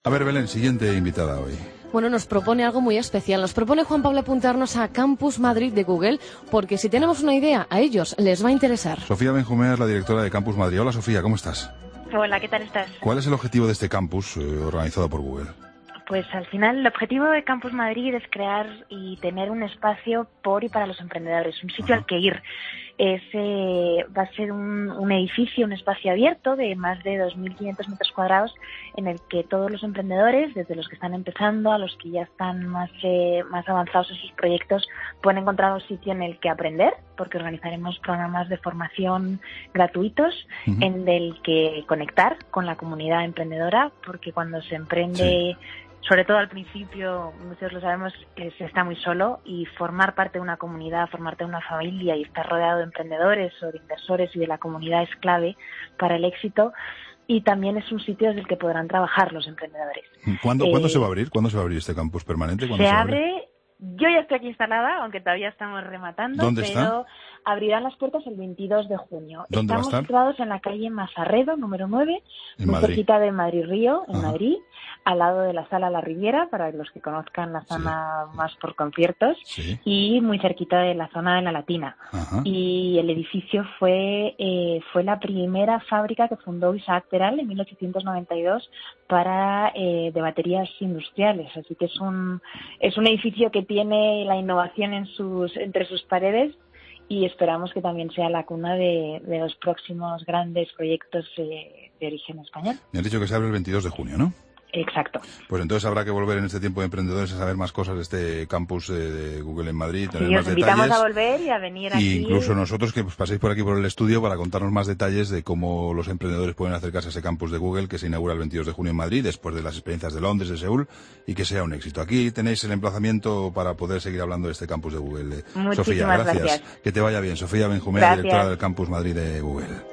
A ver, Belén, siguiente invitada hoy. Bueno, nos propone algo muy especial. Nos propone Juan Pablo apuntarnos a Campus Madrid de Google, porque si tenemos una idea, a ellos les va a interesar. Sofía Benjumea es la directora de Campus Madrid. Hola, Sofía, ¿cómo estás? Hola, ¿qué tal estás? ¿Cuál es el objetivo de este campus organizado por Google? Pues al final el objetivo de Campus Madrid es crear y tener un espacio por y para los emprendedores, un sitio al que ir. Va a ser un edificio, un espacio abierto de más de 2.500 metros cuadrados en el que todos los emprendedores, desde los que están empezando a los que ya están más avanzados en sus proyectos, pueden encontrar un sitio en el que aprender, porque organizaremos programas de formación gratuitos en el que conectar con la comunidad emprendedora, porque cuando se emprende... Sí. Sobre todo al principio, muchos lo sabemos, se está muy solo, y formar parte de una comunidad, formar parte de una familia y estar rodeado de emprendedores o de inversores y de la comunidad es clave para el éxito, y también es un sitio desde el que podrán trabajar los emprendedores. ¿Cuándo se va a abrir? ¿Cuándo se va a abrir este campus permanente? Se abre... Yo ya estoy aquí instalada, aunque todavía estamos rematando. ¿Dónde pero está? Abrirán las puertas el 22 de junio. ¿Dónde Estamos va a estar? situados en la calle Mazarredo, número 9, muy Madrid. cerquita de Madrid Río, en Madrid, al lado de la Sala La Riviera, para los que conozcan la zona más por conciertos, y muy cerquita de la zona de la Latina. Y el edificio fue la primera fábrica que fundó Isaac Peral en 1892 de baterías industriales. Así que es un edificio que tiene la innovación entre sus paredes, y esperamos que también sea la cuna de los próximos grandes proyectos de origen español. Me has dicho que se abre el 22 de junio, ¿no? Exacto. Pues entonces habrá que volver en este tiempo de emprendedores a saber más cosas de este campus de Google en Madrid, tener Sí, más os invitamos detalles. a volver y a venir aquí. Y incluso nosotros que paséis por aquí por el estudio para contarnos más detalles de cómo los emprendedores pueden acercarse a ese campus de Google que se inaugura el 22 de junio en Madrid, después de las experiencias de Londres, de Seúl, y que sea un éxito. Aquí tenéis el emplazamiento para poder seguir hablando de este campus de Google. Muchísimas Sofía, gracias. Que te vaya bien. Sofía Benjumea, directora del Campus Madrid de Google.